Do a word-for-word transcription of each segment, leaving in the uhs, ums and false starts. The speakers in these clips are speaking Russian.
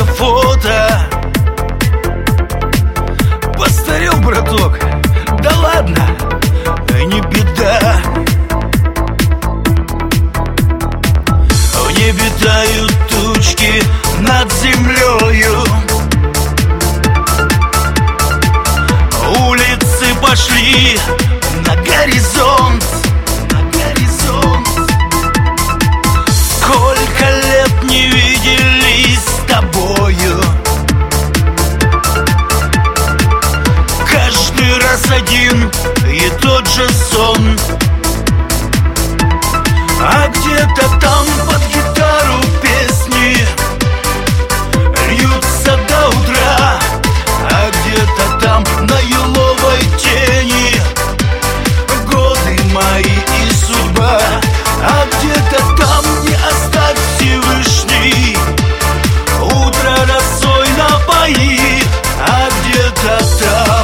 фото. Постарел, браток, да ладно, не беда. В небе тают тучки над землею, улицы пошли на горизонт, на горизонт. Сколько лет не виделись с тобою, каждый раз один и тот же сон. А где-то там под гитару песни льются до утра, а где-то там на еловой тени годы мои и судьба. А где-то там не оставь Всевышний утро росой напои, а где-то там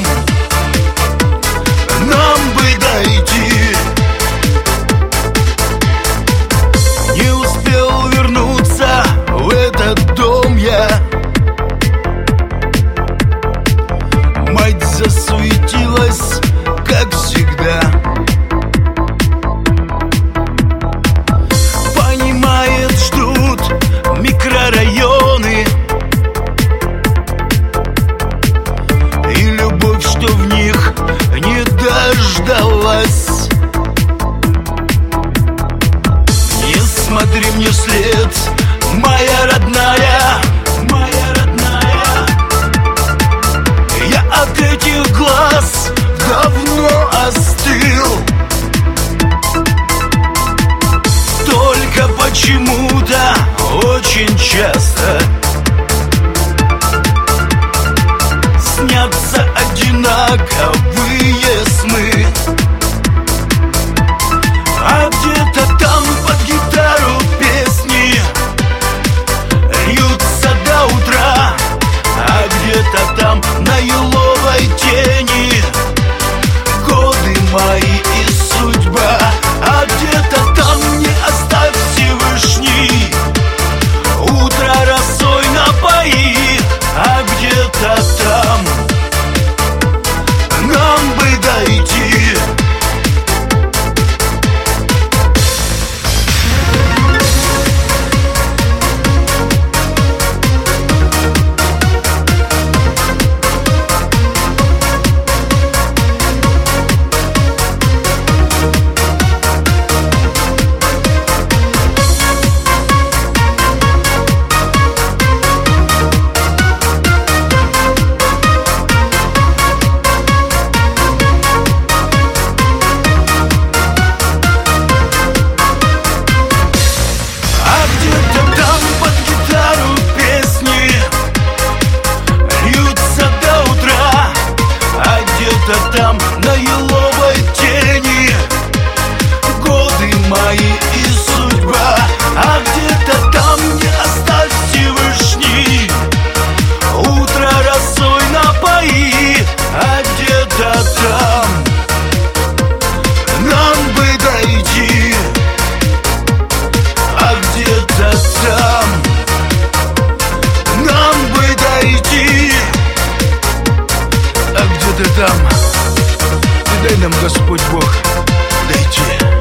нам бы дойти. Не успел вернуться в этот дом я, мать засуетилась, как всегда. Понимает, ждут микрорайоны, и любовь, что в них не дождалась. Не смотри мне вслед, моя родная, моя родная. Я от этих глаз давно остыл, только почему-то очень часто снятся одинаковые сны. А где-то там под гитару песни льются до утра, а где-то там на еловой тени годы мои и судьба. А где-то там не оставь Всевышний утро росой напои, а где-то там нам бы дойти. Там на еловой тени годы мои и судьба. А где-то там не оставь Всевышний утро росой напои, а где-то там нам бы дойти. А где-то там нам бы дойти. А где-то там дай нам Господь Бог дойти.